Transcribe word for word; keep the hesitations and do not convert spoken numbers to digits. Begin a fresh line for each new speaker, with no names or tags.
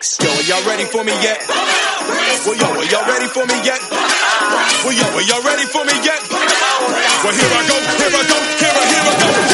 mix. Yo, are y'all ready for me yet? Well, yo, are y'all ready for me yet? Well, yo, are y'all ready for me yet? Well, here I go, here I go, here I, here I go.